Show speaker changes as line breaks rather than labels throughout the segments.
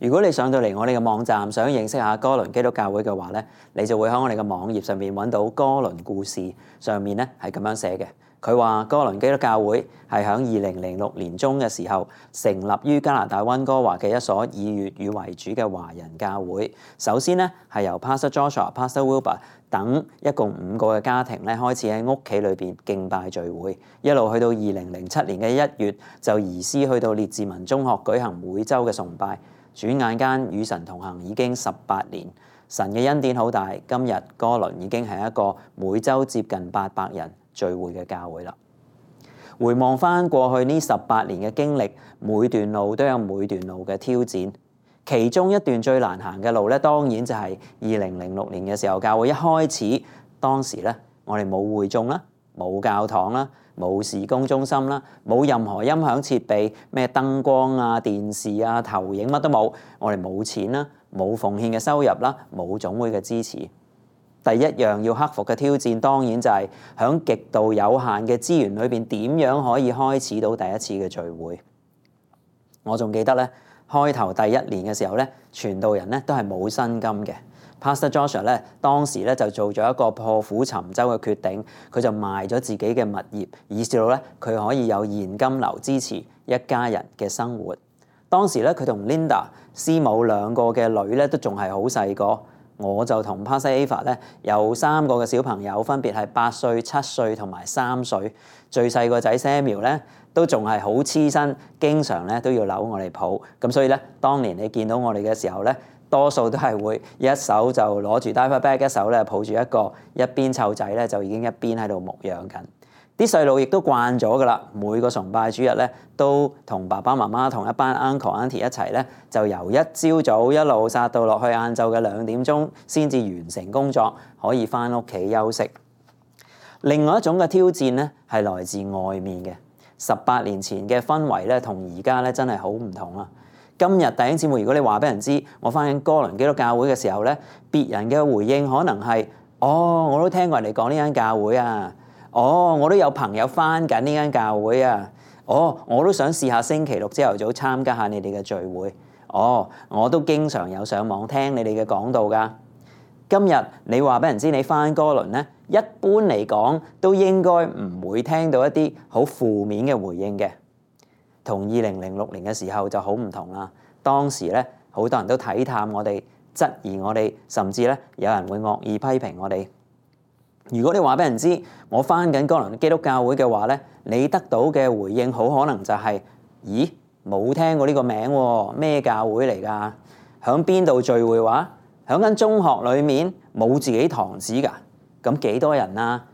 如果你上到嚟我哋嘅網站，想認識下哥倫基督教會嘅話咧，你就會喺我哋嘅網頁上面揾到哥倫故事，上面咧係咁樣寫嘅。佢話哥倫基督教會係喺2006年中嘅時候成立於加拿大溫哥華嘅一所以粵語為主嘅華人教會。首先咧係由 Pastor Joshua、Pastor Wilbur 等一共5個嘅家庭咧開始喺屋企裏邊敬拜聚會，一路去到2007年嘅1月就移師去到列治文中學舉行每週嘅崇拜。轉眼間與神同行已經18年，神嘅恩典好大。今日哥倫已經係一個每週接近800人聚會嘅教會啦。回望翻過去呢18年嘅經歷，每段路都有每段路嘅挑戰。其中一段最難行嘅路咧，當然就係2006年嘅時候，教會一開始，當時咧我哋冇會眾啦，冇教堂啦，冇事工中心啦，冇任何音響設備，咩燈光啊、電視啊、投影乜都冇。我哋冇錢啦，冇奉獻嘅收入啦，冇總會嘅支持。第一樣要克服嘅挑戰，當然就係喺極度有限嘅資源裏邊，點樣可以開始到第一次嘅聚會。我仲記得咧，開頭第1年嘅時候咧，傳道人咧都係冇薪金嘅。Pastor Joshua 咧當時咧就做咗一個破釜沉舟嘅決定，佢就賣咗自己嘅物業，以至到咧佢可以有現金流支持一家人嘅生活。當時咧佢同 Linda 師母2個嘅女咧都仲係好細個，我就同 Pastor Ava 咧有3個嘅小朋友，分別係8歲、7歲同埋3歲。最細個仔 Samuel 咧都仲係好黐身，經常咧都要扭我哋抱。咁所以咧，當年你見到我哋嘅時候咧，多數都係會一手就攞住 diaper bag， 一手咧抱住一個，一邊湊仔咧就已經一邊喺度牧養緊。啲細路亦都慣咗噶啦，每個崇拜主日咧都同爸爸媽媽同一班 uncle auntie 一齊咧，就由一朝早一路殺到落去晏晝嘅2點鐘先至完成工作，可以翻屋企休息。另外一種嘅挑戰咧係來自外面嘅。18年前嘅氛圍咧同而家咧真係好唔同啊！今日弟兄姊妹，如果你話俾人知我翻緊哥倫基督教會嘅時候咧，別人嘅回應可能係：哦，我都聽過人哋講呢間教會啊！哦，我都有朋友翻緊呢間教會啊！哦，我都想試下星期6朝頭早參加下你哋嘅聚會。哦，我都經常有上網聽你哋嘅講道㗎。今日你話俾人知你翻哥倫咧，一般嚟講都應該唔會聽到一啲好負面嘅回應嘅。同2006年嘅時候就好唔同啦。當時咧好多人都睇淡我哋，質疑我哋，甚至咧有人會惡意批評我哋。如果你話俾人知我翻緊哥倫基督教會嘅話咧，你得到嘅回應好可能就係：咦，冇聽過呢個名喎，咩教會嚟㗎？響邊度聚會話？響間中學裏面冇自己堂子㗎？咁幾多人啊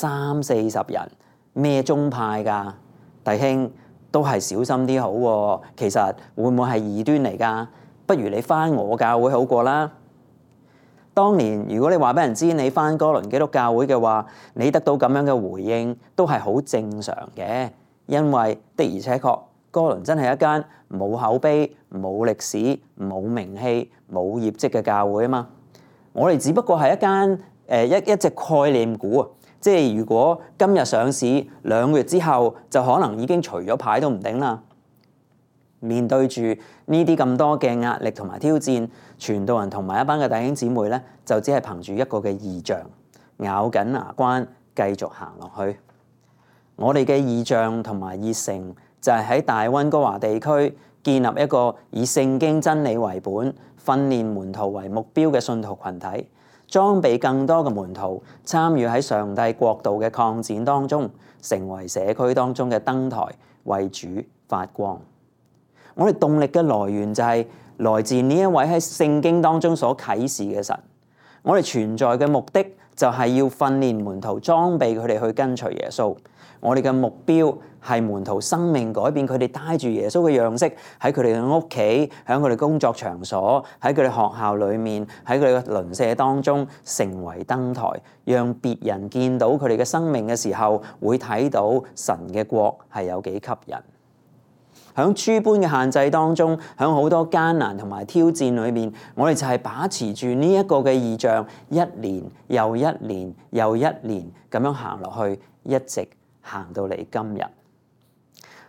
？30-40人，咩宗派㗎？弟兄都係小心啲好喎。其實會唔會係異端嚟㗎？不如你翻我教會好過啦。當年如果你話俾人知你翻哥倫基督教會嘅話，你得到咁樣嘅回應都係好正常嘅，因為的而且確哥倫真係一間冇口碑、冇歷史、冇名氣、冇業績嘅教會啊嘛。我哋只不過係一間一隻概念股啊，即係如果今日上市2個月之後就可能已經除咗牌都唔定啦。面對住呢啲咁多嘅壓力同埋挑戰，傳道人同埋一班嘅弟兄姊妹咧，就只係憑住一個嘅異象，咬緊牙關繼續行落去。我哋嘅異象同埋熱誠就係喺大溫哥華地區建立一個以聖經真理為本、訓練門徒為目標嘅信徒群體，裝備更多嘅門徒參與喺上帝國度嘅擴展當中，成為社區當中嘅燈台，為主發光。我哋動力嘅來源就係來自呢一位喺聖經當中所啟示嘅神。我哋存在嘅目的就係要訓練門徒，裝備佢哋去跟隨耶穌。我哋嘅目標係門徒生命改變，佢哋帶住耶穌嘅樣式喺佢哋嘅屋企，喺佢哋工作場所，喺佢哋學校裏面，喺佢哋嘅鄰舍當中成為燈台，讓別人見到佢哋嘅生命嘅時候，會睇到神嘅國係有幾吸引。喺諸般嘅限制當中，喺好多艱難同埋挑戰裏面，我哋就係把持住呢一個嘅異象，一年又一年又一年咁樣行落去，一直行到嚟今日。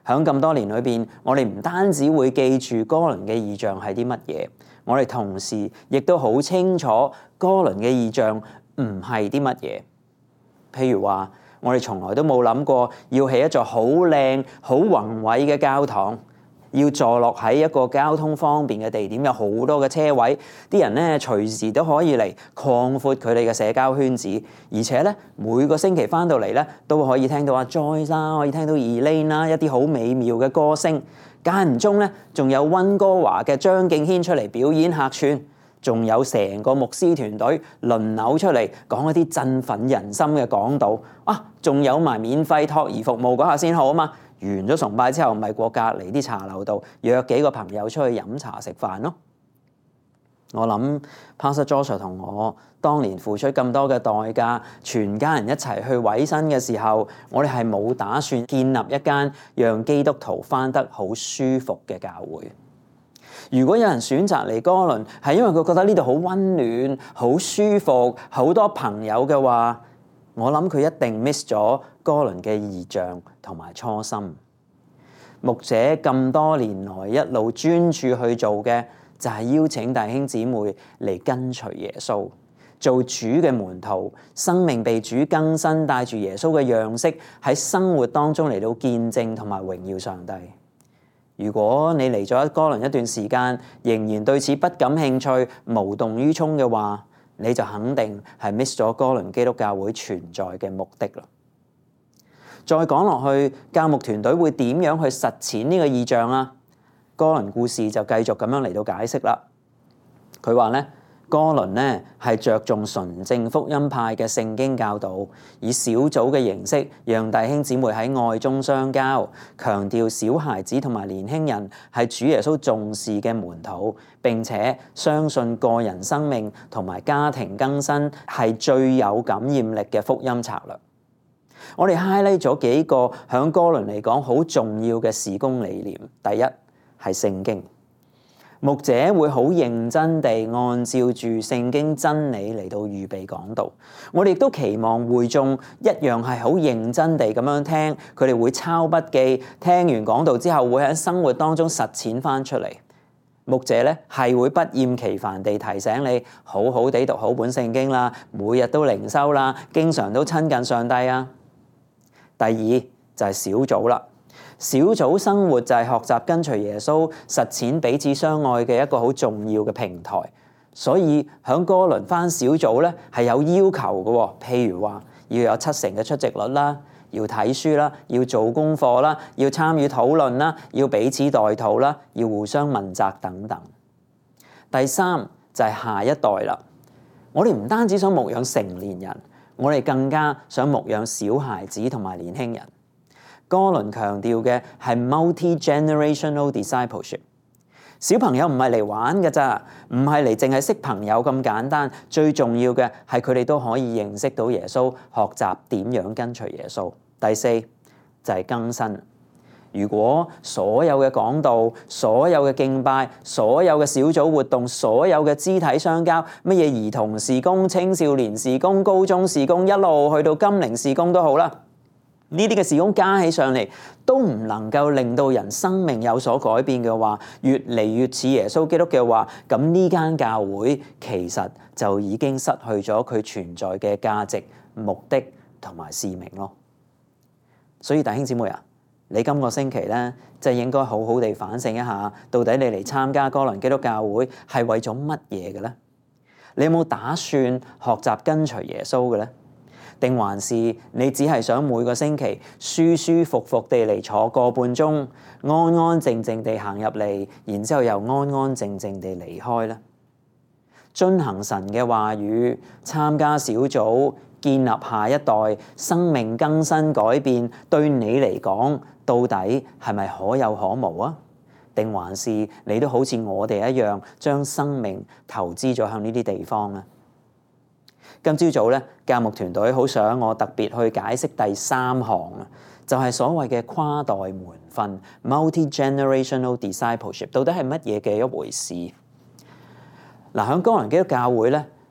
響咁多年裏邊，我哋唔單止會記住哥倫嘅異象係啲乜嘢，我哋同時亦都好清楚哥倫嘅異象唔係啲乜嘢。譬如話，我哋從來都冇諗過要起一座好靚、好宏偉嘅教堂，要坐落喺一個交通方便嘅地點，有好多嘅車位，啲人咧隨時都可以嚟擴闊佢哋嘅社交圈子，而且咧每個星期翻到嚟咧都可以聽到阿 Joyce 啦，可以聽到 Elaine 啦，一啲好美妙嘅歌聲，間唔中咧仲有溫哥華嘅張敬軒出嚟表演客串，仲有成個牧師團隊輪流出嚟講一啲振奮人心嘅講道，仲有埋免費托兒服務嗰下先好啊嘛！完咗崇拜之後，咪過隔離啲茶樓度約幾個朋友出去飲茶食飯咯。我諗 Pastor Joshua 同我當年付出咁多嘅代價，全家人一齊去委身嘅時候，我哋係冇打算建立一間讓基督徒返得好舒服嘅教會。如果有人選擇嚟哥倫，係因為佢覺得呢度好溫暖、好舒服、好多朋友嘅話，我諗佢一定 miss 咗哥倫嘅異象同埋初心。牧者咁多年來一路專注去做嘅，就係邀請弟兄姊妹嚟跟隨耶穌，做主嘅門徒，生命被主更新，帶住耶穌嘅樣式喺生活當中嚟到見證同埋榮耀上帝。如果你嚟咗哥倫一段時間，仍然對此不感興趣、無動於衷嘅話，你就肯定係 miss 咗哥倫基督教會存在嘅目的啦。再講落去，教牧團隊會點樣去實踐呢個異象啊？哥倫故事就繼續咁樣嚟到解釋啦。佢話咧，哥倫咧係着重純正福音派嘅聖經教導，以小組嘅形式，讓弟兄姊妹喺愛中相交，強調小孩子同埋年輕人係主耶穌重視嘅門徒，並且相信個人生命同埋家庭更新係最有感染力嘅福音策略。我哋 highlight 咗幾個響哥倫嚟講好重要嘅事工理念。第一係聖經，牧者會好認真地按照住聖經真理嚟到預備講道。我哋亦都期望會眾一樣係好認真地咁樣聽，佢哋會抄筆記，聽完講道之後會喺生活當中實踐翻出嚟。牧者咧係會不厭其煩地提醒你，好好地讀好本聖經啦，每日都靈修啦，經常都親近上帝啊。第二就係小組啦，小組生活就係學習跟隨耶穌、實踐彼此相愛嘅一個好重要嘅平台。所以響哥倫返小組咧係有要求嘅，譬如話要有70%嘅出席率啦，要睇書啦，要做功課啦，要參與討論啦，要彼此代禱啦，要互相問責等等。第三就係下一代啦，我哋唔單止想牧養成年人，我哋更加想牧養小孩子同埋年輕人。哥倫強調嘅係 multi-generational discipleship。小朋友唔係嚟玩㗎咋，唔係嚟淨係識朋友咁簡單。最重要嘅係佢哋都可以認識到耶穌，學習點樣跟隨耶穌。第四就係更新。如果所有嘅講道、所有嘅敬拜、所有嘅小組活動、所有嘅肢體相交，乜嘢兒童事工、青少年事工、高中事工，一路去到金齡事工都好啦，呢啲嘅事工加起上嚟都唔能夠令到人生命有所改變嘅話，越嚟越似耶穌基督嘅話，咁呢間教會其實就已經失去咗佢存在嘅價值、目的同埋使命咯。所以弟兄姊妹啊，你今個星期咧，就應該好好地反省一下，到底你嚟參加哥倫基督教會係為咗乜嘢嘅咧？你有冇打算學習跟隨耶穌嘅咧？定還是你只係想每個星期舒舒服服地嚟坐個半鐘，安安靜靜地行入嚟，然之後又安安靜靜地離開咧？遵行神嘅話語，參加小組，建立下一代，生命更新改變，對你嚟講，到底係咪可有可無啊？定還是你都好似我哋一樣，將生命投資咗向呢啲地方啊？今朝早咧，教牧團隊好想我特別去解釋第3項啊，就係所謂嘅跨代門訓 （multi-generational discipleship） 到底係乜嘢嘅一回事？嗱，喺哥倫基督教會咧，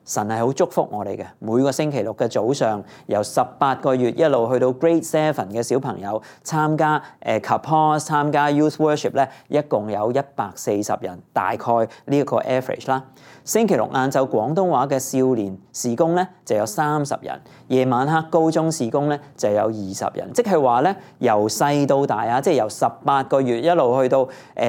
神係好祝福我哋嘅，每個星期六嘅早上，由18個月一路去到 Grade 7嘅小朋友參加Kapos 參加 Youth Worship 咧，一共有140人，大概呢一個 average 啦。星期六晏晝廣東話嘅少年事工咧就有30人，夜晚黑高中事工咧就有20人，即係話咧由細到大啊，即係由18個月一路去到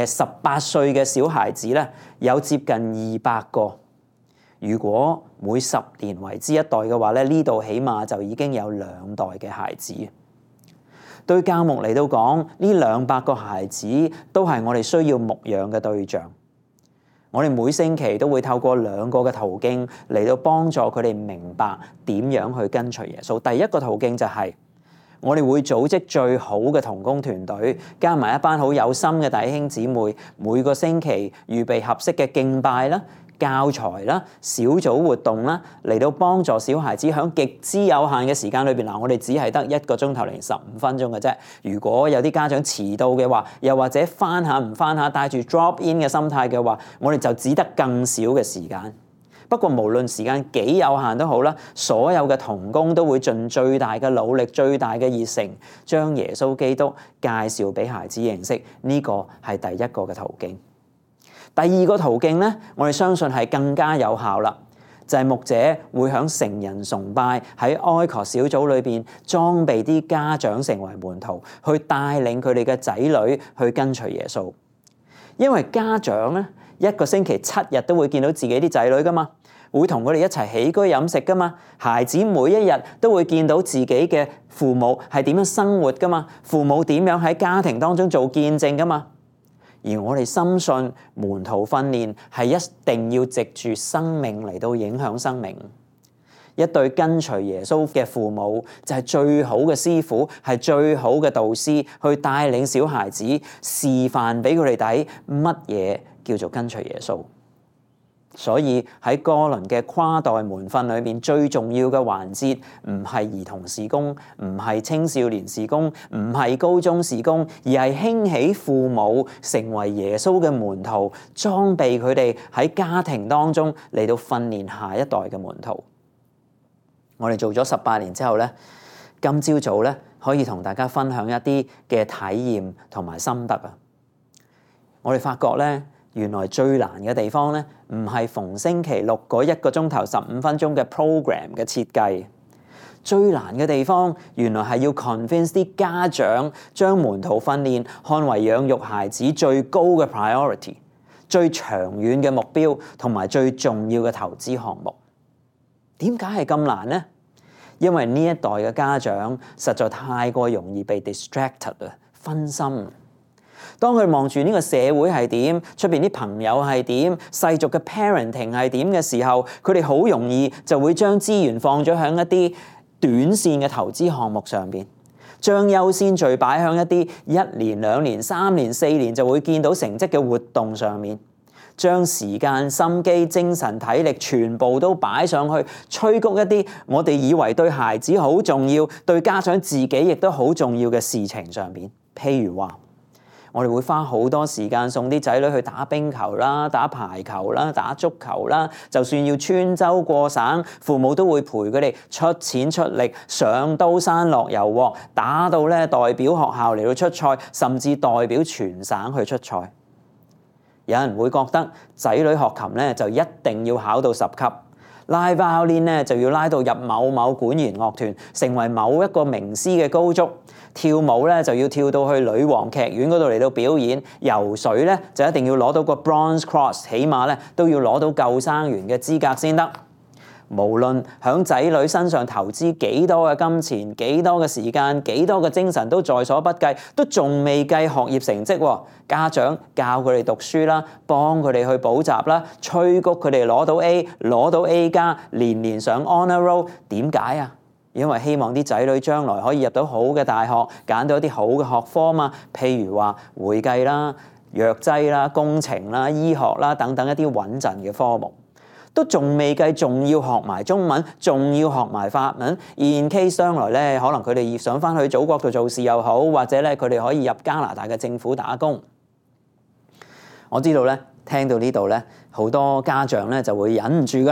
18歲嘅小孩子咧，有接近200個。如果每10年為之一代嘅話咧，呢度起碼就已經有2代嘅孩子。對教牧嚟到講，呢200個孩子都係我哋需要牧養嘅對象。我哋每星期都會透過2個嘅途徑嚟到幫助佢哋明白點樣去跟隨耶穌。第一個途徑就係我哋會組織最好嘅同工團隊，加埋一班好有心嘅弟兄姊妹，每個星期預備合適嘅敬拜啦、教材啦、小組活動啦，嚟到幫助小孩子喺極之有限嘅時間裏邊。嗱，我哋只係得1個鐘頭零15分鐘嘅啫。如果有啲家長遲到嘅話，又或者翻下唔翻下，帶住 drop in 嘅心態嘅話，我哋就只得更少嘅時間。不過無論時間幾有限都好啦，所有嘅同工都會盡最大嘅努力、最大嘅熱誠，將耶穌基督介紹俾孩子認識。呢個係第一個嘅途徑。第二個途徑咧，我哋相信係更加有效啦，就係牧者會響成人崇拜喺哀求小組裏邊裝備啲家長成為門徒，去帶領佢哋嘅仔女去跟隨耶穌。因為家長咧1個星期7日都會見到自己啲仔女噶嘛，會同佢哋一齊起居飲食噶嘛，孩子每一日都會見到自己嘅父母係點樣生活噶嘛，父母點樣喺家庭當中做見證噶嘛。而我哋深信門徒訓練係一定要藉住生命嚟到影響生命。一對跟隨耶穌嘅父母就係最好嘅師傅，係最好嘅導師，去帶領小孩子示範俾佢哋睇乜嘢叫做跟隨耶穌。所以喺哥倫嘅跨代門訓裏面，最重要嘅環節唔係兒童事工，唔係青少年事工，唔係高中事工，而係興起父母成為耶穌嘅門徒，裝備佢哋喺家庭當中嚟到訓練下一代嘅門徒。我哋做咗18年之後咧，今朝早咧可以同大家分享一啲嘅體驗同埋心得啊！我哋發覺咧，原來最難嘅地方咧，唔係逢星期六嗰1個鐘頭15分鐘嘅 program 嘅設計，最難嘅地方原來係要 convince 啲家長將門徒訓練看為養育孩子最高嘅 priority、最長遠嘅目標同埋最重要嘅投資項目。點解係咁難呢？因為呢一代嘅家長實在太過容易被 distracted 啊，分心。當佢望住呢個社會係點，出邊啲朋友係點，世俗嘅 parenting 係點嘅時候，佢哋好容易就會將資源放咗喺一啲短線嘅投資項目上邊，將優先序擺喺一啲1年、2年、3年、4年就會見到成績嘅活動上面。將時間、心機、精神、體力全部都擺上去，催谷一啲我哋以為對孩子好重要、對家長自己亦都好重要嘅事情上邊。譬如話，我哋會花好多時間送啲仔女去打冰球啦、打排球啦、打足球啦，就算要穿州過省，父母都會陪佢哋出錢出力，上刀山落油鑊，打到咧代表學校嚟到出賽，甚至代表全省去出賽。有人會覺得仔女學琴咧就一定要考到10級，拉 violin 咧就要拉到入某某管弦樂團，成為某一個名師嘅高足。跳舞咧就要跳到去女王劇院嗰度嚟到表演。游水咧就一定要攞到個 Bronze Cross， 起碼咧都要攞到救生員嘅資格先得。無論響仔女身上投資幾多嘅金錢、幾多嘅時間、幾多嘅精神都在所不計，都仲未計學業成績喎。家長教佢哋讀書啦，幫佢哋去補習啦，催谷佢哋攞到 A、攞到 A+，年年上 Honor Roll。點解啊？因為希望啲仔女將來可以入到好嘅大學，揀到一啲好嘅學科嘛。譬如話會計啦、藥劑啦、工程啦、醫學啦等等一啲穩陣嘅科目。都仲未計，仲要學埋中文，仲要學埋法文。in case 將來咧，可能佢哋想翻去祖國度做事又好，或者咧佢哋可以入加拿大嘅政府打工。我知道咧，聽到呢度咧，好多家長咧就會忍唔住噶啦，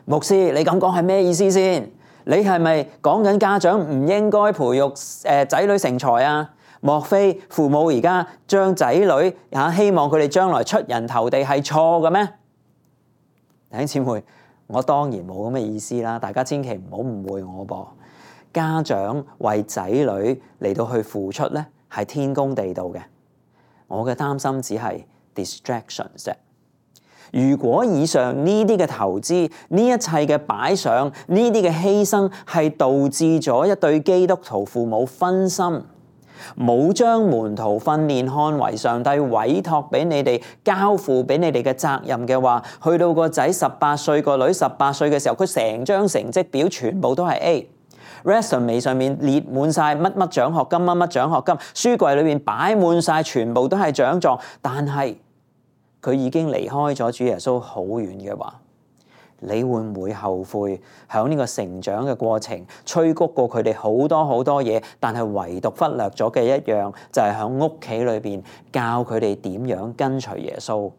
牧師，你咁講係咩意思先？你係咪講緊家長唔應該培育仔女成才啊？莫非父母而家將仔女希望佢哋將來出人頭地係錯嘅咩？弟兄姊妹，我當然冇咁嘅意思啦，大家千祈唔好誤會我噃。家長為仔女嚟到去付出咧，係天公地道嘅。我嘅擔心只係 distraction 啫。如果以上呢啲嘅投資，呢一切嘅擺上，呢啲嘅犧牲，係導致咗一對基督徒父母分心，冇將門徒訓練看為上帝委託俾你哋、交付俾你哋嘅責任嘅話，去到個仔18歲、個女18歲嘅時候，佢成張成績表全部都係 A。resume 上面列滿晒乜乜獎學金、乜乜獎學金，書櫃裏面擺滿晒全部都係獎狀，但係佢已經離開咗主耶穌好遠嘅話，你會唔會後悔響呢個成長嘅過程催谷過佢哋好多好多嘢，但係唯獨忽略咗嘅一樣就係響屋企裏邊教佢哋點樣跟隨耶穌，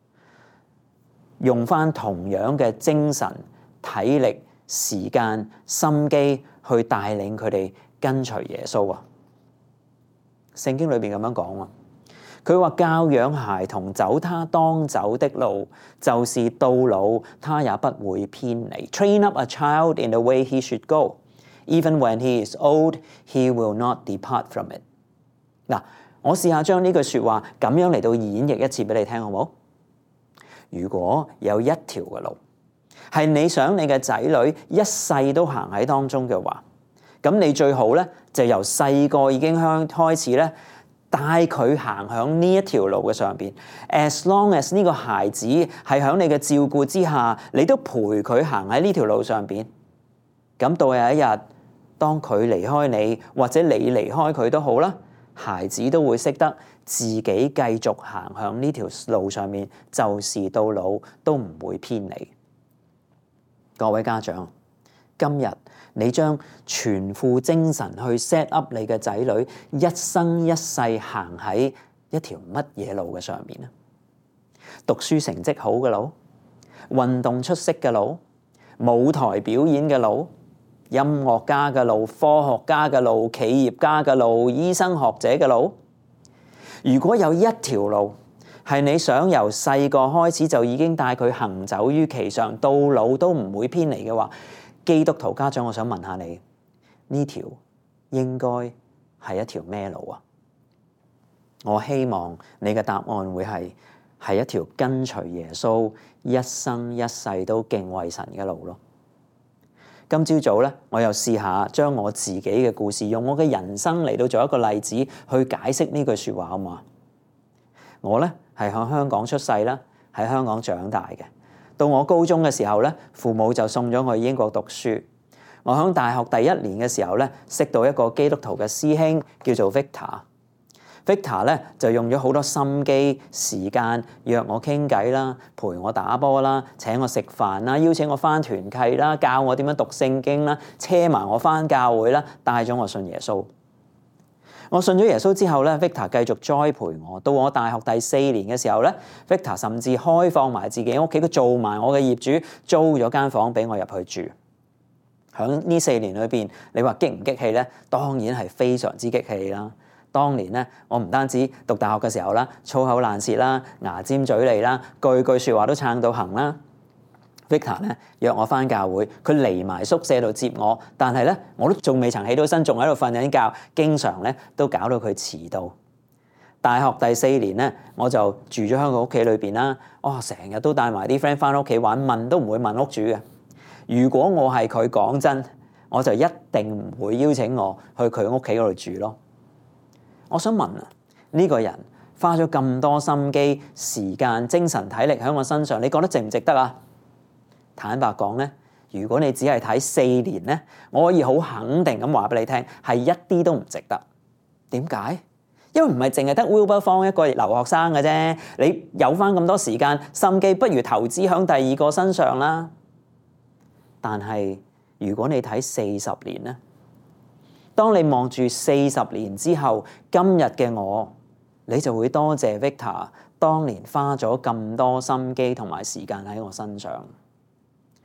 用翻同樣嘅精神、體力、時間、心機去帶領佢哋跟隨耶穌啊！聖經裏邊咁樣講啊。佢話教養孩童走他當走的路，就是到老他也不會偏離。Train up a child in the way he should go, even when he is old, he will not depart from it。嗱，我試下將呢句說話咁樣嚟到演繹一次俾你聽，好唔好？如果有一條嘅路係你想你嘅仔女一世都行喺當中嘅話，咁你最好咧就由細個已經開始咧，帶佢行響呢一條路嘅上邊 ，as long as 呢個孩子係響你嘅照顧之下，你都陪佢行喺呢條路上邊。咁到有一日，當佢離開你，或者你離開佢都好啦，孩子都會識得自己繼續行向呢條路上面，就是到老都唔會偏離。各位家長，今日你將全副精神去 set up 你嘅仔女一生一世行喺一條乜嘢路嘅上面啊？讀書成績好嘅路，運動出色嘅路，舞台表演嘅路，音樂家嘅路，科學家嘅路，企業家嘅路，醫生學者嘅路。如果有一條路係你想由細個開始就已經帶佢行走於其上，到老都唔會偏離嘅話，基督徒家長，我想問下你，呢條應該係一條咩路啊？我希望你嘅答案會係一條跟隨耶穌一生一世都敬畏神嘅路咯。今朝早咧，我又試下將我自己嘅故事，用我嘅人生嚟到做一個例子去解釋呢句說話，好唔好啊？我咧係喺香港出世啦，喺香港長大嘅。到我高中嘅時候咧，父母就送咗我去英國讀書。我喺大學第1年嘅時候咧，識到一個基督徒嘅師兄，叫做 Victor。Victor 咧就用咗好多心機時間約我傾偈啦，陪我打波啦，請我食飯啦，邀請我返團契啦，教我點樣讀聖經啦，車埋我返教會啦，帶咗我信耶穌。我信咗耶穌之後咧 ，Victor 繼續栽培我。到我大學第4年嘅時候咧 ，Victor 甚至開放埋自己屋企，佢做埋我嘅業主，租咗間房俾我入去住。響呢4年裏邊，你話激唔激氣咧？當然係非常之激氣啦。當年咧，我唔單止讀大學嘅時候啦，粗口爛舌啦，牙尖嘴利啦，句句説話都撐到行啦。Victor 咧約我返教會，佢嚟埋宿舍度接我，但係咧我都仲未曾起到身，仲喺度瞓緊覺，經常咧都搞到佢遲到。大學第4年咧，我就住咗喺佢屋企裏邊啦。成日都帶埋啲 friend 返屋企玩，問都唔會問屋主嘅。如果我係佢，講真，我就一定唔會邀請我去佢屋企嗰度住咯。我想問啊，呢個人花咗咁多心機、時間、精神、體力喺我身上，你覺得值唔值得啊？坦白講咧，如果你只係睇4年咧，我可以好肯定咁話俾你聽，係一啲都唔值得。點解？因為唔係淨係得 Wilberforce 一個留學生嘅啫。你有翻咁多時間心機，不如投資喺第2個身上啦。但係如果你睇40年咧，當你望住40年之後今日嘅我，你就會多謝 Victor 當年花咗咁多心機同埋時間喺我身上。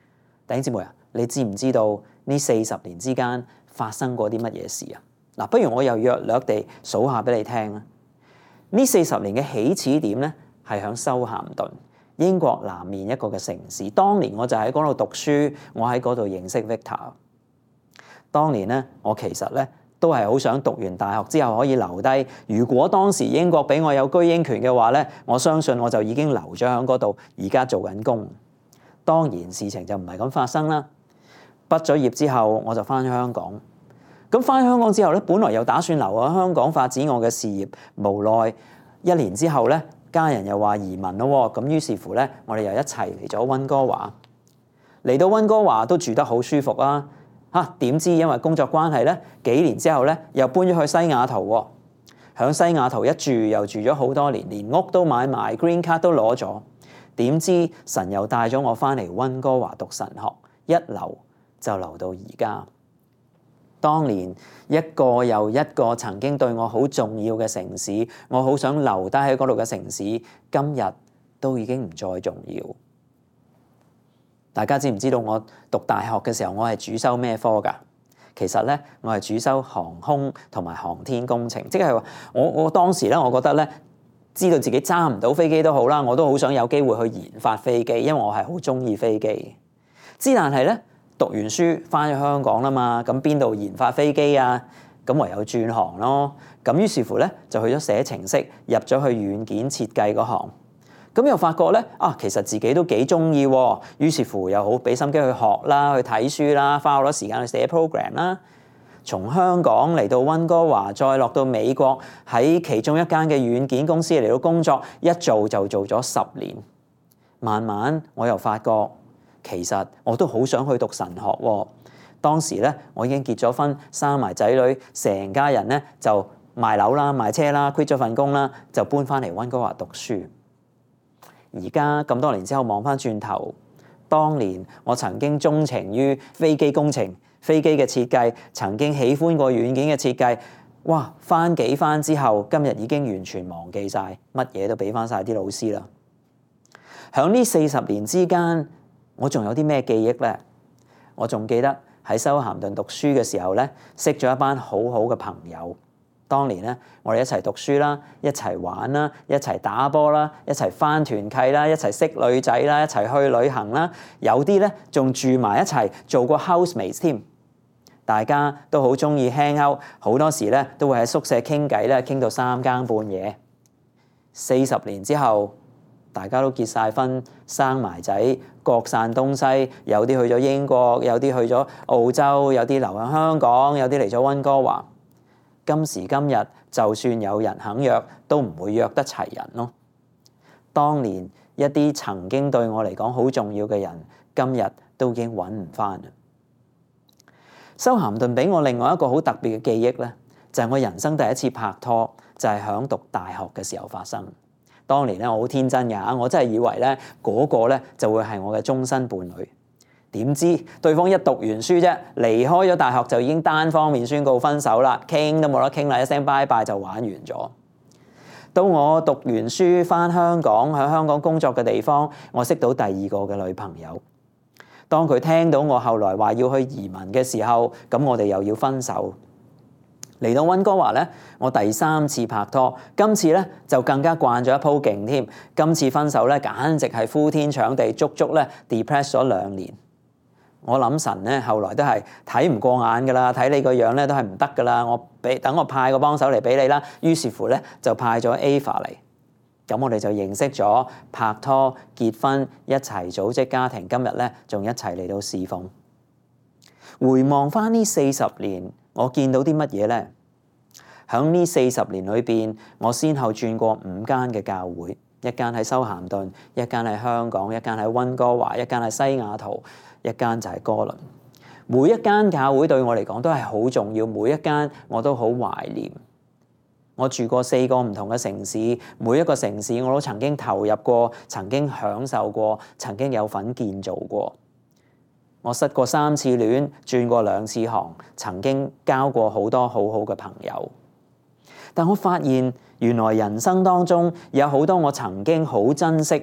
弟兄姊妹啊，你知唔知道呢40年之間發生過啲乜嘢事啊？嗱，不如我又約略地數下俾你聽啦。呢40年嘅起始點咧，係響修咸頓，英國南面一個嘅城市。當年我就喺嗰度讀書，我喺嗰度認識 Victor。當年咧，我其實咧都係好想讀完大學之後可以留低。如果當時英國俾我有居英權嘅話咧，我相信我就已經留咗喺嗰度，而家做緊工。當然事情就唔係咁發生啦。畢咗業之後，我就翻香港。咁翻香港之後咧，本來又打算留喺香港發展我嘅事業，無奈1年之後咧，家人又話移民咯。咁於是乎咧，我哋又一齊嚟咗溫哥華。嚟到溫哥華都住得好舒服啊！點知因為工作關係咧，幾年之後咧又搬咗去西雅圖喎。響西雅圖一住又住咗好多年，連屋都買埋 ，Green Card 都攞咗。點知神又帶咗我翻嚟溫哥華讀神學，一留就留到而家。當年一個又一個曾經對我好重要嘅城市，我好想留低喺嗰度嘅城市，今日都已經唔再重要。大家知唔知道我讀大學嘅時候，我係主修咩科㗎？其實咧，我係主修航空同埋航天工程，即係話我當時咧，我覺得咧，知道自己揸唔到飛機都好啦，我都好想有機會去研發飛機，因為我係好中意飛機。但係咧，讀完書翻咗香港啦嘛，咁邊度研發飛機啊？咁唯有轉行咯。咁於是乎咧，就去咗寫程式，入咗去軟件設計嗰行。咁又發覺咧，其實自己都幾中意喎。於是乎又好俾心機去學啦，去睇書啦，花好多時間去寫 program 啦。從香港嚟到溫哥華，再落到美國，喺其中一間嘅軟件公司嚟到工作，一做就做咗10年。慢慢我又發覺，其實我都好想去讀神學喎。當時咧，我已經結咗婚，生埋仔女，成家人咧就賣樓啦、賣車啦、quit 咗份工啦，就搬翻嚟溫哥華讀書。而家咁多年之後望翻轉頭，當年我曾經鍾情於飛機工程、飛機嘅設計，曾經喜歡過軟件嘅設計。哇！翻幾番之後，今日已經完全忘記晒，乜嘢都俾翻晒啲老師啦。響呢40年之間，我仲有啲咩記憶咧？我仲記得喺修咸頓讀書嘅時候咧，識咗一班好好嘅朋友。當年咧，我哋一齊讀書啦，一齊玩啦，一齊打波啦，一齊返團契啦，一齊識女仔啦，一齊去旅行啦。有啲咧仲住埋一齊，做過 housemates 添。大家都好中意 hang out，好多時咧都會喺宿舍傾偈咧，傾到3更半夜。40年之後，大家都結晒婚，生埋仔，各散東西。有啲去咗英國，有啲去咗澳洲，有啲留喺香港，有啲嚟咗溫哥華。今時今日，就算有人肯約，都唔會約得齊人咯。當年一啲曾經對我嚟講好重要嘅人，今日都已經揾唔返啦。修咸頓俾我另外一個好特別嘅記憶咧，就係我人生第一次拍拖，就係響讀大學嘅時候發生。當年咧，我好天真㗎，我真係以為咧嗰個咧就會係我嘅終身伴侶。點知對方一讀完書啫，離開咗大學就已經單方面宣告分手啦，傾都冇得傾啦，一聲拜拜就玩完咗。到我讀完書翻香港，喺香港工作嘅地方，我識到第2個嘅女朋友。當佢聽到我後來話要去移民嘅時候，咁我哋又要分手。嚟到溫哥華咧，我第3次拍拖，今次咧就更加慣咗一鋪勁添。今次分手咧，簡直係呼天搶地，足足咧 depress 咗2年。我諗神咧，後來都係睇唔過眼噶啦，睇你個樣咧都係唔得噶啦。等我派個幫手嚟俾你啦。於是乎咧，就派咗 Ava 嚟。咁我哋就認識咗，拍拖、結婚，一齊組織家庭。今日咧，仲一齊嚟到侍奉。回望翻呢40年，我見到啲乜嘢咧？響呢40年裏邊，我先後轉過5間嘅教會，一間喺修咸頓，一間喺香港，一間喺溫哥華，一間喺西雅圖，一間就係哥倫。每一間教會對我嚟講都係好重要，每一間我都好懷念。我住過4個唔同嘅城市，每一個城市我都曾經投入過，曾經享受過，曾經有份建造過。我失過3次戀，轉過2次行，曾經交過好多好好嘅朋友。但我發現原來人生當中有好多我曾經好珍惜，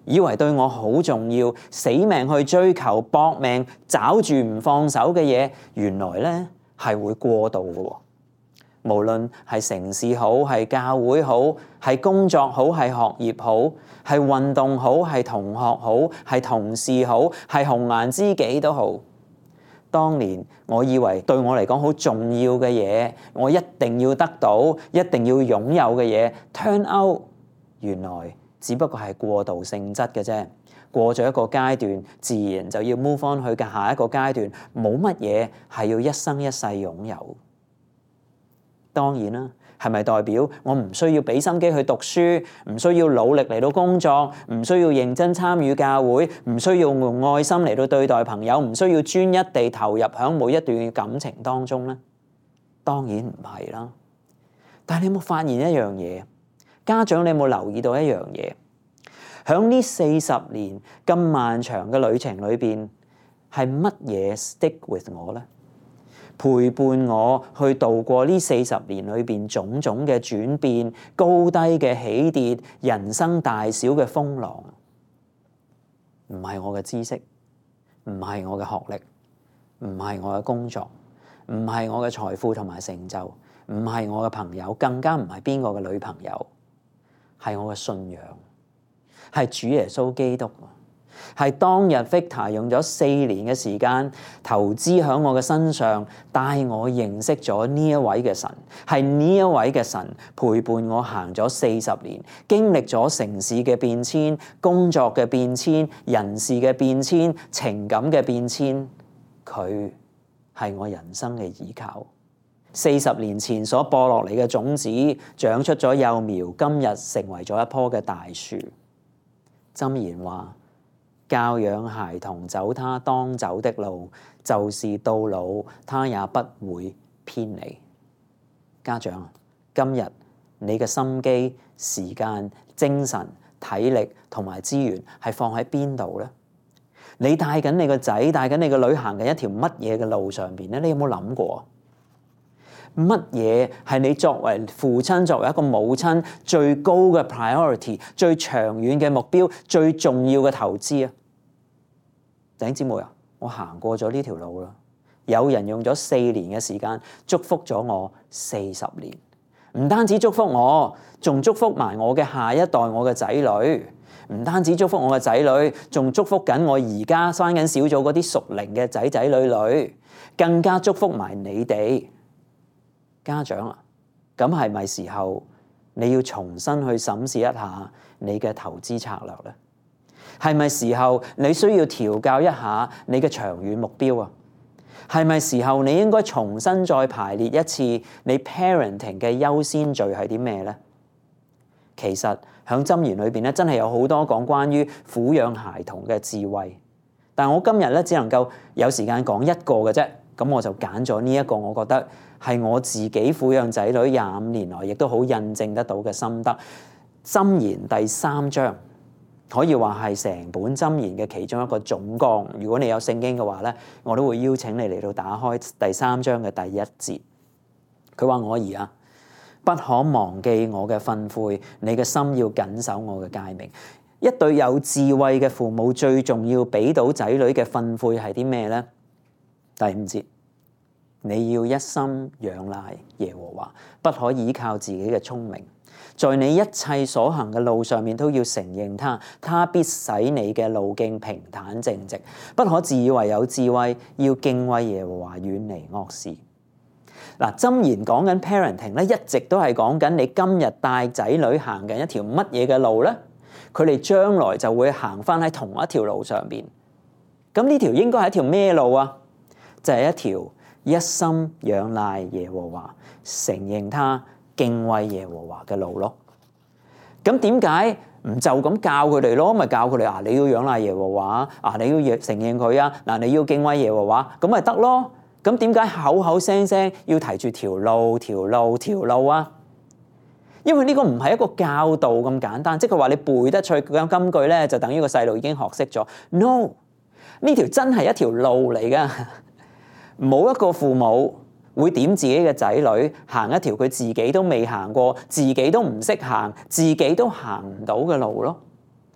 以為對我好重要，死命去追求、搏命找住唔放手嘅嘢，原來咧係會過度嘅喎。無論係城市好，係教會好，係工作好，係學業好，係運動好，係同學好，係同事好，係紅顏知己都好。當年我以為對我嚟講好重要嘅嘢，我一定要得到、一定要擁有嘅嘢 ，turn out 原來只不過係過渡性質嘅啫。過咗一個階段，自然就要 move on 去嘅下一個階段，冇乜嘢係要一生一世擁有。當然啦，係咪代表我唔需要俾心機去讀書，唔需要努力嚟到工作，唔需要認真參與教會，唔需要用愛心嚟到對待朋友，唔需要專一地投入喺每一段嘅感情當中呢？當然唔係啦。但係你有冇發現一樣嘢？家長，你有冇留意到一樣嘢？喺呢40年咁漫長嘅旅程裏邊，係乜嘢 stick with 我呢？陪伴我去度過呢40年裏邊種種嘅轉變、高低嘅起跌、人生大小嘅風浪，唔係我嘅知識，唔係我嘅學歷，唔係我嘅工作，唔係我嘅財富同埋成就，唔係我嘅朋友，更加唔係邊個嘅女朋友，係我嘅信仰，係主耶穌基督。係當日 Victor 用咗4年嘅時間投資喺我嘅身上，帶我認識咗呢一位嘅神。係呢一位嘅神陪伴我行咗40年，經歷咗城市嘅變遷、工作嘅變遷、人事嘅變遷、情感嘅變遷。佢係我人生嘅依靠。40年前所播落嚟嘅種子，長出咗幼苗，今日成為咗一棵嘅大樹。箴言話：教養孩童走他當走的路，就是到老他也不會偏離。家長，今日你嘅心機、時間、精神、體力同埋資源係放喺邊度呢？你帶緊你個仔、帶緊你個女行緊一條乜嘢嘅路上邊咧？你有冇諗過？乜嘢係你作為父親、作為一個母親最高嘅 priority、最長遠嘅目標、最重要嘅投資啊？弟兄姊妹啊，我行過咗呢條路啦。有人用咗4年嘅時間祝福咗我40年，唔單止祝福我，仲祝福埋我嘅下一代，我嘅仔女。唔單止祝福我嘅仔女，仲祝福緊我而家返緊小組嗰啲屬靈嘅仔仔女女，更加祝福埋你哋。家長啊，咁係咪時候你要重新去審視一下你嘅投資策略呢？係咪時候你需要調校一下你嘅長遠目標啊？係咪時候你應該重新再排列一次你 parenting 嘅優先序係啲咩呢？其實喺箴言裏邊咧，真係有好多講關於撫養孩童嘅智慧，但我今日咧只能夠有時間講一個嘅啫，咁我就揀咗呢一個，我覺得係我自己撫養仔女25年來亦都好印證得到嘅心得。箴言第3章可以話係成本箴言嘅其中一個總綱。如果你有聖經嘅話咧，我都會邀請你嚟到打開第3章嘅第1節。佢話：我兒啊，不可忘記我嘅訓誨，你嘅心要謹守我嘅誡命。一對有智慧嘅父母最重要俾到仔女嘅訓誨係啲咩呢？第5節，你要一心仰賴耶和華，不可依靠自己嘅聰明，在你一切所行嘅路上面都要承認他，他必使你嘅路徑平坦正直。不可自以為有智慧，要敬畏耶和華，遠離惡事。嗱，箴言講緊 parenting 咧，一直都係講緊你今日帶仔女行緊一條乜嘢嘅路咧？佢哋將來就會行翻喺同一條路上邊。咁呢條應該係一條咩路啊？就係一條一心仰賴耶和華、承認他、敬畏耶和華嘅路咯。咁點解唔就咁教佢哋咯？咪教佢哋啊！你要仰賴耶和華啊！你要承認佢啊！嗱，你要敬畏耶和華，咁咪得咯。咁點解口口聲聲要提住條路啊？因為呢個唔係一個教導咁簡單，即係話你背得出咁金句咧，就等於個細路已經學識咗。No， 呢條真係一條路嚟噶，冇一個父母會點自己嘅仔女行一條佢自己都未行過、自己都唔識行、自己都行唔到嘅路咯。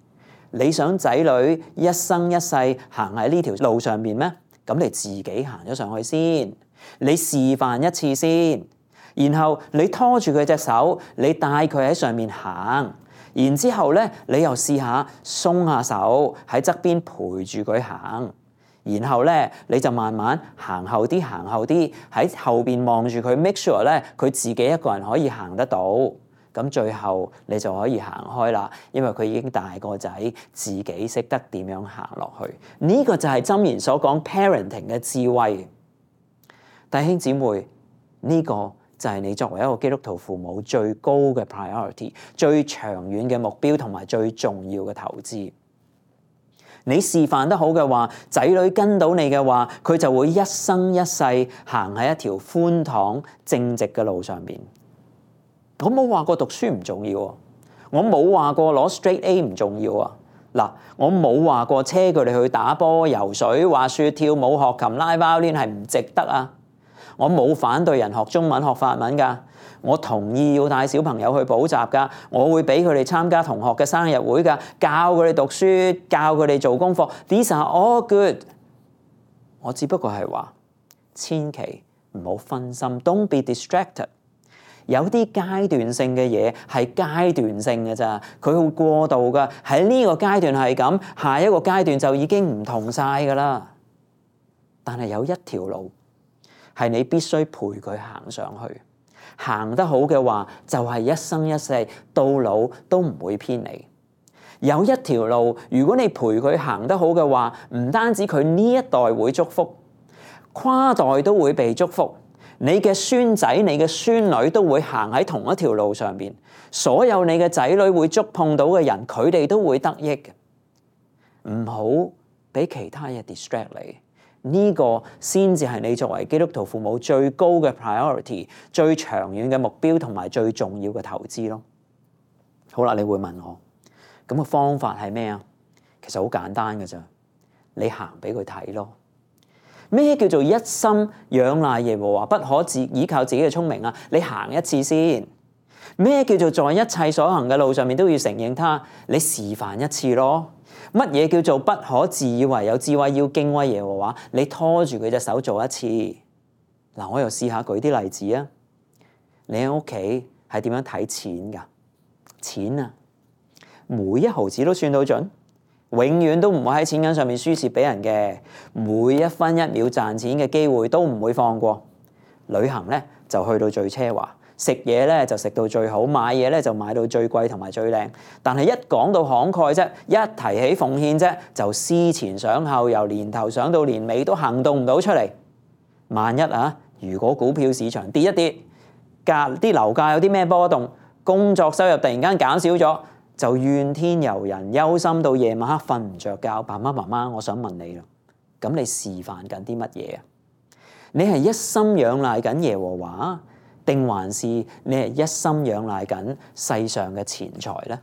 你想仔女一生一世行喺呢條路上面咩？咁你自己行咗上去先，你示範一次先，然後你拖住佢隻手，你帶佢喺上面行，然之後咧，你又試下鬆下手喺側邊陪住佢行，然後咧你就慢慢行後啲喺後邊望住佢 make sure 咧佢自己一個人可以行得到。咁最後你就可以行開啦，因為佢已經大個仔，自己識得點樣行落去。呢個就係箴言所講 parenting 嘅智慧。弟兄姊妹，呢個就係你作為一個基督徒父母最高嘅 priority， 最長遠嘅目標同埋最重要嘅投資。你示範得好嘅話，仔女跟到你嘅話，佢就會一生一世行喺一條寬敞正直嘅路上面。我冇話過讀書唔重要啊，我冇話過攞 straight A 唔重要啊。嗱，我冇話過車佢哋去打波、游水、滑雪、跳舞、學琴、拉 violin 係唔值得啊。我冇反對人學中文、學法文㗎，我同意要帶小朋友去補習㗎，我會俾佢哋參加同學嘅生日會㗎，教佢哋讀書，教佢哋做功課。These are all good。我只不過係話，千祈唔好分心 ，don't be distracted。有啲階段性嘅嘢係階段性嘅咋，佢會過渡㗎。喺呢個階段係咁，下一個階段就已經唔同晒㗎啦。但係有一條路係你必須陪佢行上去，行得好嘅話，就係一生一世到老都唔會偏離。有一條路，如果你陪佢行得好嘅話，唔單止佢呢一代會祝福，跨代都會被祝福。你嘅孫仔、你嘅孫女都會行喺同一條路上邊，所有你嘅仔女會觸碰到嘅人，佢哋都會得益嘅。唔好俾其他嘢 distract 你，呢個先至係你作為基督徒父母最高嘅 priority、最長遠嘅目標同埋最重要嘅投資咯。好啦，你會問我，咁個方法係咩啊？其實好簡單㗎咋，你行俾佢睇咯。咩叫做一心仰賴耶和華，不可倚靠自己嘅聰明啊？你行一次先。咩叫做在一切所行嘅路上面都要承認他？你示範一次咯。乜嘢叫做不可自以為有智慧，要敬畏耶和華？你拖住佢隻手做一次。嗱，我又試下舉啲例子啊。你喺屋企係點樣睇錢㗎？錢啊，每一毫子都算到準。永遠都唔會喺錢銀上面輸蝕俾人嘅，每一分一秒賺錢嘅機會都唔會放過。旅行咧就去到最奢華，食嘢咧就食到最好，買嘢咧就買到最貴同埋最靚。但係一講到慷慨啫，一提起奉獻啫，就思前想後，由年頭想到年尾都行動唔到出嚟。萬一啊，如果股票市場跌一跌，啲樓價有啲咩波動，工作收入突然間減少咗，就怨天尤人，憂心到夜晚黑瞓唔着覺。爸爸媽媽，我想問你啦，咁你示範緊啲乜嘢啊？你係一心仰賴緊耶和華，定還是你係一心仰賴緊世上嘅錢財咧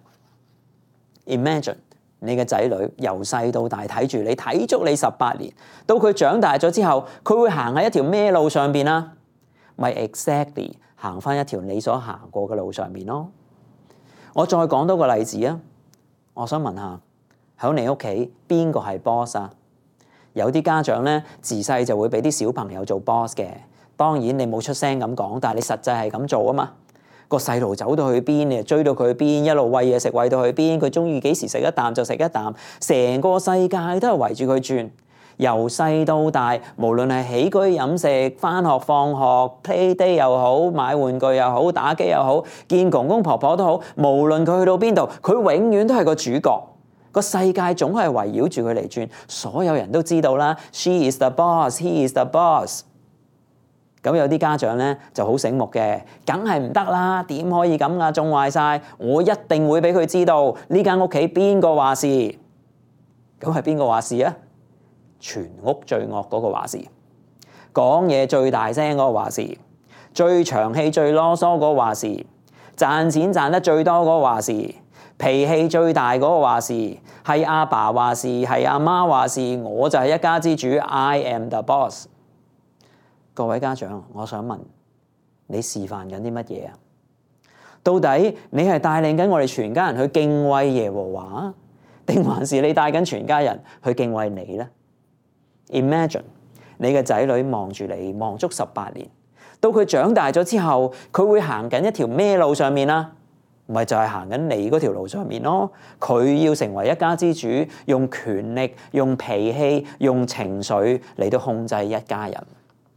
？Imagine 你嘅仔女由細到大睇住你，睇足你18年，到佢長大咗之後，佢會行喺一條咩路上邊啊？咪 exactly 行翻一條你所行過嘅路上邊咯。我再講多個例子啊！我想問下，喺你屋企邊個係 boss 啊？有啲家長咧自細就會俾啲小朋友做 boss 嘅，當然你冇出聲咁講，但係你實際係咁做啊嘛。個細路走到去邊，你就追到佢去邊，一路餵嘢食餵到去邊，佢中意幾時食一啖就食一啖，成個世界都係圍住佢轉。由細到大，無論係起居飲食、返學放學、play day 又好、買玩具又好、打機又好、見公公婆婆都好，無論佢去到邊度，佢永遠都係個主角。個世界總係圍繞住佢嚟轉，所有人都知道啦。She is the boss, he is the boss。咁有啲家長咧就好醒目嘅，梗係唔得啦，點可以咁啊？縱壞晒，我一定會俾佢知道呢間屋企邊個話事。咁係邊個話事啊？全屋最惡嗰個話事，講嘢最大聲嗰個話事，最長氣最囉嗦嗰個話事，賺錢賺得最多嗰個話事，脾氣最大嗰個話事，係阿爸話事，係阿媽話事，我就係一家之主 ，I am the boss。各位家長，我想問你示範緊啲乜嘢啊？到底你係帶領緊我哋全家人去敬畏耶和華， 定還是你帶緊全家人去敬畏你呢？ Imagine 你嘅仔女望住你望足18年，到佢長大咗之後，佢會行緊一條咩路上面啊？咪就係行緊你嗰條路上面咯。佢要成為一家之主，用權力、用脾氣、用情緒嚟到控制一家人。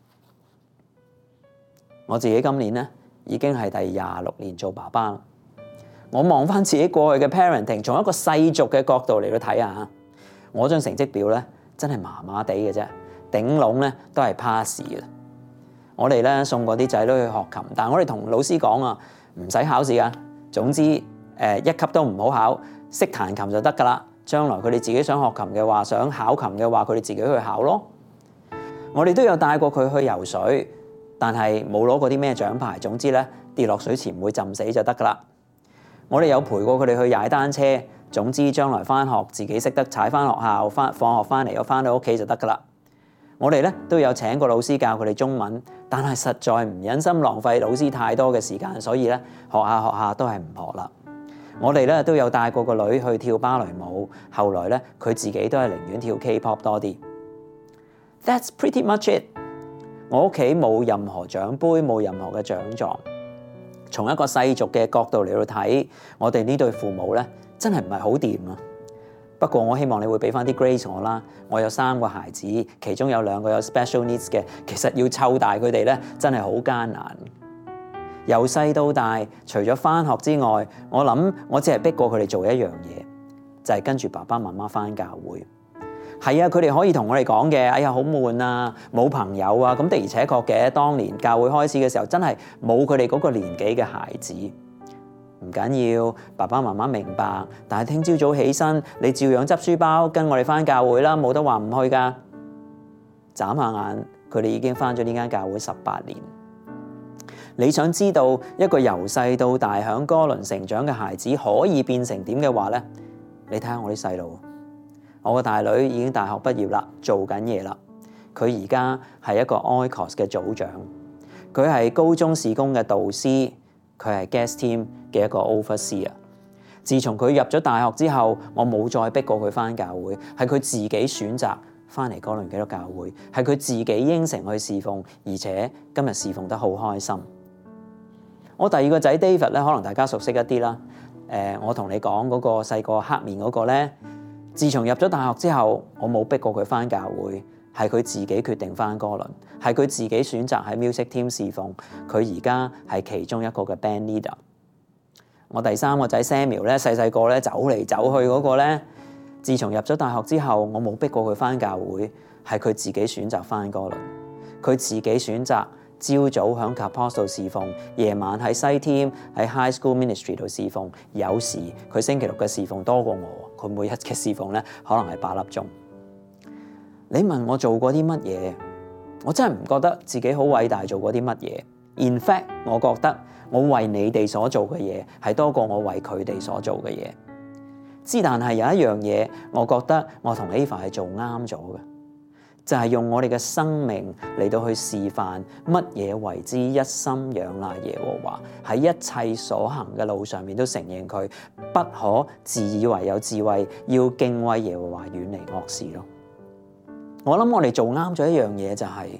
我自己今年咧已經係第26年做爸爸啦。我望翻自己過去嘅 parenting， 從一個世俗嘅角度嚟到睇下，我張成績表咧真係麻麻地嘅啫，頂籠咧都係 pass 嘅。我哋咧送過啲仔女去學琴，但係我哋同老師講啊，唔使考試噶。總之一級都唔好考，識彈琴就得㗎啦。將來佢哋自己想學琴嘅話，想考琴嘅話，佢哋自己去考咯。我哋都有帶過佢去游水，但係冇攞過啲咩獎牌。總之咧，跌落水前唔會浸死就得㗎啦。我哋有陪過佢哋去踩單車，總之將來翻學自己識得踩翻學校，放學翻嚟又翻到屋企就得㗎啦。我哋咧都有請過老師教佢哋中文，但係實在唔忍心浪費老師太多嘅時間，所以咧學下都係唔學啦。我哋咧都有帶過個女去跳芭蕾舞，後來咧佢自己都係寧願跳 K-pop 多啲。That's pretty much it。我屋企冇任何獎杯，冇任何嘅獎狀。從一個世俗嘅角度嚟到睇，我哋呢對父母咧真係唔係好掂啊！不過我希望你會俾翻啲 grace 我啦。我有3個孩子，其中有2個有 special needs 嘅，其實要湊大佢哋咧真係好艱難。由細到大，除咗翻學之外，我諗我只係逼過佢哋做一樣嘢，就係跟住爸爸媽媽翻教會。係啊，佢哋可以同我哋講嘅，哎呀好悶啊，冇朋友啊，咁的而且確嘅。當年教會開始嘅時候，真係冇佢哋嗰個年紀嘅孩子。唔緊要，爸爸媽媽明白。但係聽朝早起身，你照樣執書包跟我哋翻教會啦，冇得話唔去噶。眨下眼，佢哋已經翻咗呢間教會18年。你想知道一個由細到大響哥倫成長嘅孩子可以變成點嘅話呢？你睇下我啲細路，我個大女已經大學畢業啦，做緊嘢啦。佢而家係一個 Oikos 嘅組長，佢係高中事工嘅導師。佢係 guest team 嘅一個 overseer。自從佢入咗大學之後，我冇再逼過佢翻教會，係佢自己選擇翻嚟哥倫基督教會，係佢自己應承去侍奉，而且今日侍奉得好開心。我第2個仔 David 咧，可能大家熟悉一啲啦。我同你講嗰個細個黑面嗰個咧，自從入咗大學之後，我冇逼過佢翻教會。係佢自己決定翻哥倫，係佢自己選擇喺 music team 侍奉。佢而家係其中一個嘅 band leader。我第3個仔 Samuel 咧，細個咧走嚟走去嗰個咧，自從入咗大學之後，我冇逼過佢翻教會，係佢自己選擇翻哥倫。佢自己選擇朝早響 Kapos 度侍奉，夜晚喺西 team 喺 high school ministry 度侍奉。有時佢星期6嘅侍奉多過我，佢每日嘅侍奉咧可能係8粒鐘。你問我做過啲乜嘢？我真係唔覺得自己好偉大做過啲乜嘢。In fact， 我覺得我為你哋所做嘅嘢係多過我為佢哋所做嘅嘢。但係有一樣嘢，我覺得我同 Ava 係做啱咗嘅，就係用我哋嘅生命嚟到去示範乜嘢為之一心仰賴耶和華，喺一切所行嘅路上面都承認佢，不可自以為有智慧，要敬畏耶和華，遠離惡事咯。我諗我哋做啱咗一樣嘢，就係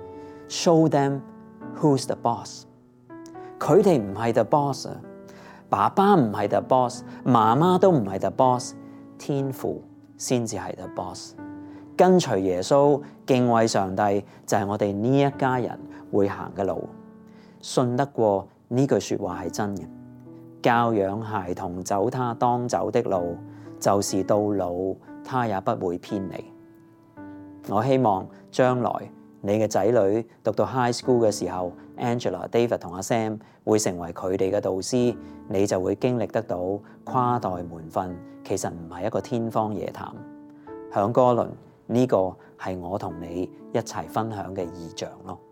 show them who's the boss。佢哋唔係 the boss， 爸爸唔係 the boss， 媽媽都唔係 the boss， 天父先至係 the boss。跟隨耶穌，敬畏上帝就係我哋呢一家人會行嘅路。信得過呢句說話係真嘅。教養孩童走他當走的路，就是到老他也不會偏離。我希望將來你嘅仔女讀到 high school 嘅時候 ，Angela、David 同阿 Sam 會成為佢哋嘅導師，你就會經歷得到跨代門訓，其實唔係一個天方夜譚。響哥倫呢個係我同你一齊分享嘅異象咯。